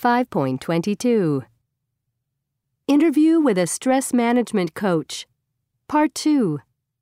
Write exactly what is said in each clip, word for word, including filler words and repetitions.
five point two two. Interview with a stress management coach. Part two.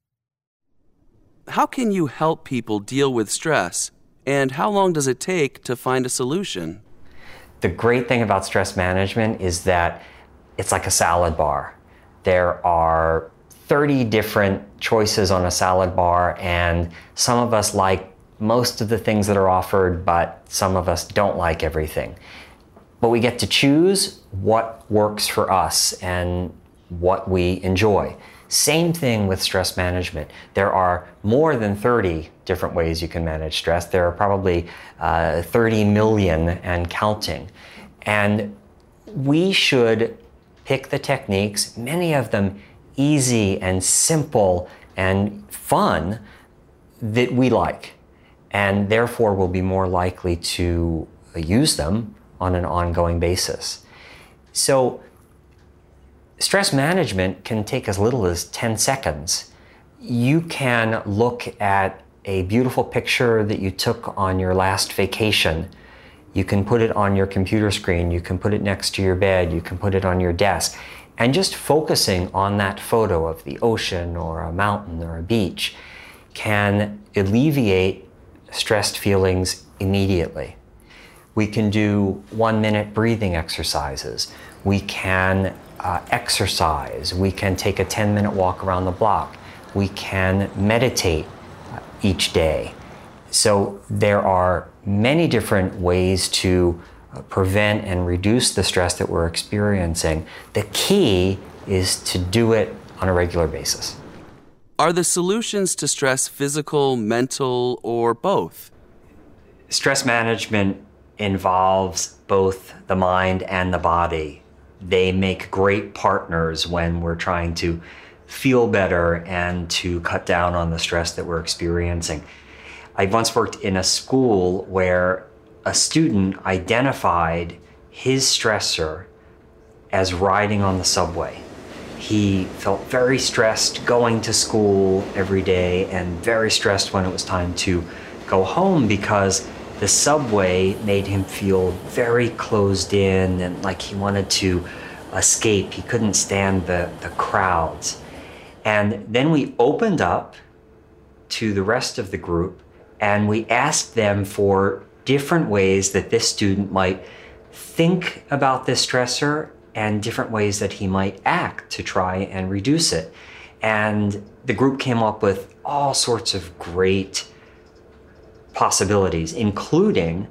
How can you help people deal with stress? And how long does it take to find a solution? The great thing about stress management is that it's like a salad bar. There are thirty different choices on a salad bar, and some of us like most of the things that are offered, but some of us don't like everything. But we get to choose what works for us and what we enjoy. Same thing with stress management. There are more than thirty different ways you can manage stress. There are probably uh, thirty million and counting. And we should pick the techniques, many of them easy and simple and fun, that we like, and therefore will be more likely to use them on an ongoing basis. So stress management can take as little as ten seconds. You can look at a beautiful picture that you took on your last vacation. You can put it on your computer screen, you can put it next to your bed, you can put it on your desk, and just focusing on that photo of the ocean or a mountain or a beach can alleviate stressed feelings immediately. We can do one minute breathing exercises. We can uh, exercise. We can take a ten minute walk around the block. We can meditate uh, each day. So there are many different ways to uh, prevent and reduce the stress that we're experiencing. The key is to do it on a regular basis. Are the solutions to stress physical, mental, or both? Stress management involves both the mind and the body. They make great partners when we're trying to feel better and to cut down on the stress that we're experiencing. I once worked in a school where a student identified his stressor as riding on the subway. He felt very stressed going to school every day and very stressed when it was time to go home because the subway made him feel very closed in and like he wanted to escape. He couldn't stand the, the crowds. And then we opened up to the rest of the group and we asked them for different ways that this student might think about this stressor and different ways that he might act to try and reduce it. And the group came up with all sorts of great possibilities, including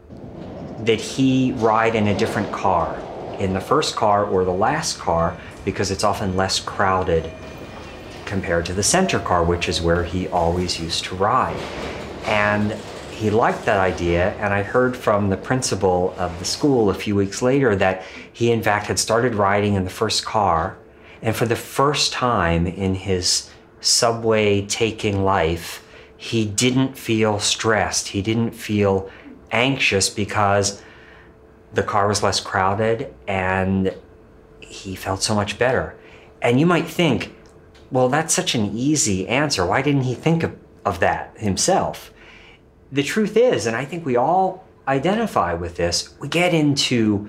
that he ride in a different car, in the first car or the last car, because it's often less crowded compared to the center car, which is where he always used to ride. And he liked that idea, and I heard from the principal of the school a few weeks later that he in fact had started riding in the first car, and for the first time in his subway taking life, he didn't feel stressed, he didn't feel anxious because the car was less crowded and he felt so much better. And you might think, well, that's such an easy answer. Why didn't he think of, of that himself? The truth is, and I think we all identify with this, we get into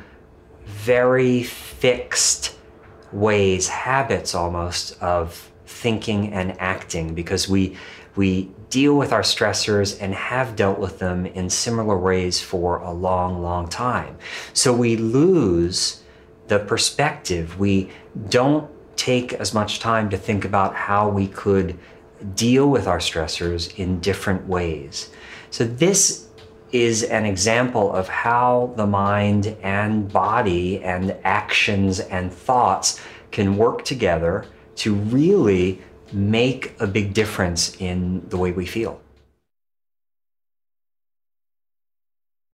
very fixed ways, habits almost, of thinking and acting because we we deal with our stressors and have dealt with them in similar ways for a long, long time. So we lose the perspective. We don't take as much time to think about how we could deal with our stressors in different ways. So this is an example of how the mind and body and actions and thoughts can work together to really make a big difference in the way we feel.